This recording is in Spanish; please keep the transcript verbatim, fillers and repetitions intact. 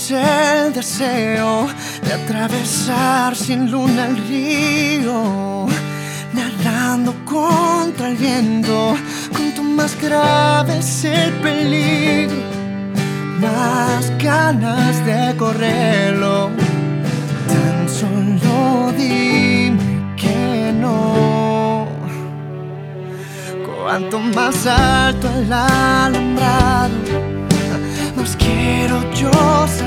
es el deseo de atravesar sin luna el río, nadando contra el viento. Cuanto más grave es el peligro, más ganas de correrlo. Tan solo dime que no. Cuanto más alto el alambrado, más quiero yo salir.